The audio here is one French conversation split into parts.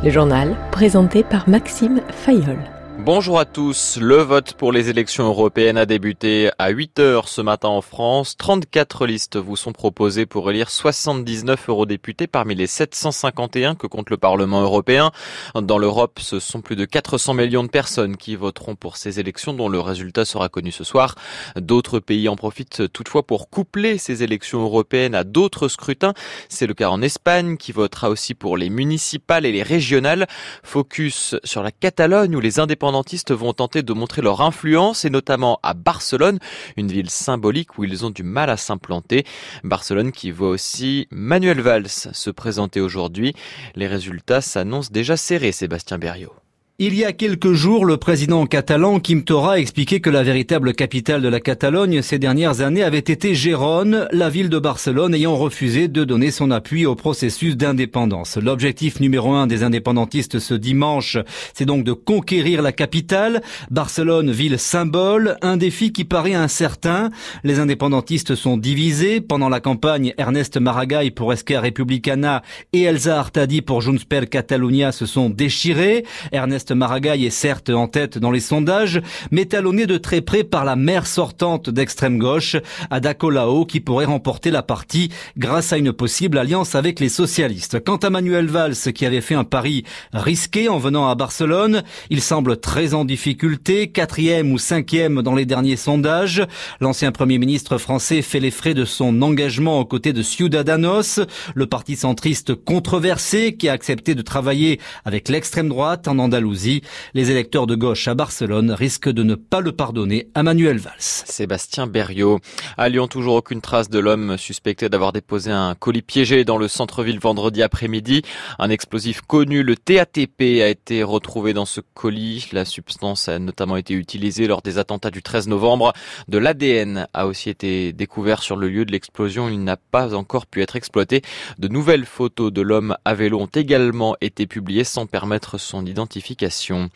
Le journal présenté par Maxime Fayolle. Bonjour à tous. Le vote pour les élections européennes a débuté à 8h ce matin en France. 34 listes vous sont proposées pour élire 79 eurodéputés parmi les 751 que compte le Parlement européen. Dans l'Europe, ce sont plus de 400 millions de personnes qui voteront pour ces élections dont le résultat sera connu ce soir. D'autres pays en profitent toutefois pour coupler ces élections européennes à d'autres scrutins. C'est le cas en Espagne qui votera aussi pour les municipales et les régionales. Focus sur la Catalogne où les indépendantistes vont tenter de montrer leur influence et notamment à Barcelone, une ville symbolique où ils ont du mal à s'implanter. Barcelone qui voit aussi Manuel Valls se présenter aujourd'hui. Les résultats s'annoncent déjà serrés, Sébastien Berriot. Il y a quelques jours, le président catalan Quim Torra a expliqué que la véritable capitale de la Catalogne ces dernières années avait été Gérone, la ville de Barcelone ayant refusé de donner son appui au processus d'indépendance. L'objectif numéro 1 des indépendantistes ce dimanche, c'est donc de conquérir la capitale. Barcelone, ville symbole, un défi qui paraît incertain. Les indépendantistes sont divisés. Pendant la campagne, Ernest Maragall pour Esquerra Republicana et Elsa Artadi pour Junts per Catalunya se sont déchirés. Ernest Maragall est certes en tête dans les sondages, mais talonné de très près par la maire sortante d'extrême gauche, Ada Colau, qui pourrait remporter la partie grâce à une possible alliance avec les socialistes. Quant à Manuel Valls, qui avait fait un pari risqué en venant à Barcelone, il semble très en difficulté, 4e ou 5e dans les derniers sondages. L'ancien Premier ministre français fait les frais de son engagement aux côtés de Ciudadanos, le parti centriste controversé qui a accepté de travailler avec l'extrême droite en Andalousie. Les électeurs de gauche à Barcelone risquent de ne pas le pardonner à Manuel Valls. Sébastien Berriot. À Lyon, toujours aucune trace de l'homme suspecté d'avoir déposé un colis piégé dans le centre-ville vendredi après-midi. Un explosif connu, le TATP, a été retrouvé dans ce colis. La substance a notamment été utilisée lors des attentats du 13 novembre. De l'ADN a aussi été découvert sur le lieu de l'explosion. Il n'a pas encore pu être exploité. De nouvelles photos de l'homme à vélo ont également été publiées sans permettre son identification.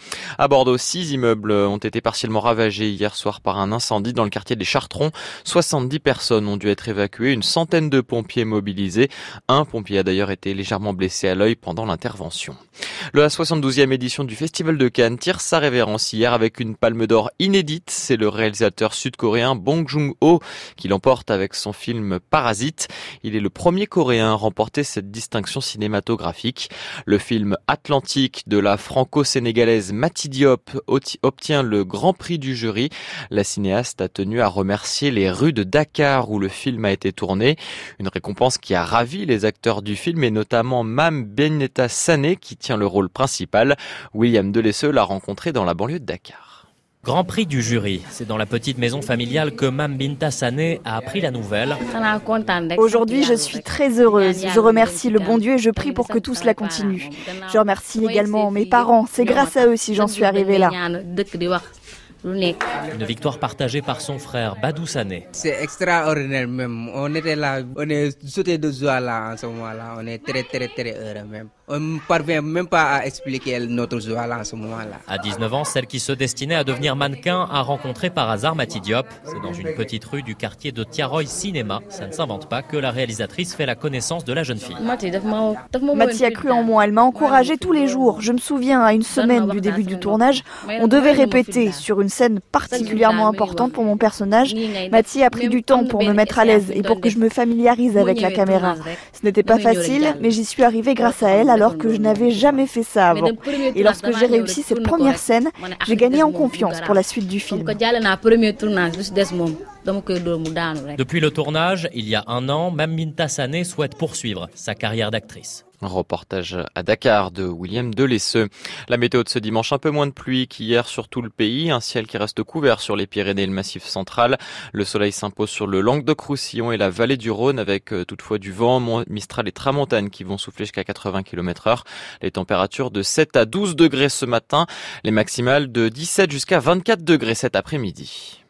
À Bordeaux, 6 immeubles ont été partiellement ravagés hier soir par un incendie dans le quartier des Chartrons. 70 personnes ont dû être évacuées, une centaine de pompiers mobilisés. Un pompier a d'ailleurs été légèrement blessé à l'œil pendant l'intervention. La 72e édition du Festival de Cannes tire sa révérence hier avec une palme d'or inédite. C'est le réalisateur sud-coréen Bong Joon-ho qui l'emporte avec son film Parasite. Il est le premier coréen à remporter cette distinction cinématographique. Le film Atlantique de la franco-sénégalaise Mati Diop obtient le grand prix du jury. La cinéaste a tenu à remercier les rues de Dakar où le film a été tourné. Une récompense qui a ravi les acteurs du film et notamment Mame Binta Sané qui tient le rôle principal. William Delesseux l'a rencontré dans la banlieue de Dakar. Grand prix du jury. C'est dans la petite maison familiale que Mame Binta Sané a appris la nouvelle. Aujourd'hui, je suis très heureuse. Je remercie le bon Dieu et je prie pour que tout cela continue. Je remercie également mes parents. C'est grâce à eux si j'en suis arrivée là. Une victoire partagée par son frère Badou Sané. C'est extraordinaire même. On était là, on est sauté de joie là en ce moment-là. On est très heureux même. On ne parvient même pas à expliquer notre joie là en ce moment-là. À 19 ans, celle qui se destinait à devenir mannequin a rencontré par hasard Mati Diop. C'est dans une petite rue du quartier de Tiaroy Cinéma. Ça ne s'invente pas que la réalisatrice fait la connaissance de la jeune fille. Mati a cru en moi, elle m'a encouragée tous les jours. Je me souviens, à une semaine du début du tournage, on devait répéter sur une scène particulièrement importante pour mon personnage. Mati a pris du temps pour me mettre à l'aise et pour que je me familiarise avec la caméra. Ce n'était pas facile, mais j'y suis arrivée grâce à elle alors que je n'avais jamais fait ça avant. Et lorsque j'ai réussi cette première scène, j'ai gagné en confiance pour la suite du film. Depuis le tournage, il y a un an, Mame Binta Sané souhaite poursuivre sa carrière d'actrice. Un reportage à Dakar de William Delesseux. La météo de ce dimanche, un peu moins de pluie qu'hier sur tout le pays. Un ciel qui reste couvert sur les Pyrénées et le Massif central. Le soleil s'impose sur le Languedoc-Roussillon et la vallée du Rhône avec toutefois du vent, Mistral et Tramontane qui vont souffler jusqu'à 80 km/h. Les températures de 7 à 12 degrés ce matin. Les maximales de 17 jusqu'à 24 degrés cet après-midi.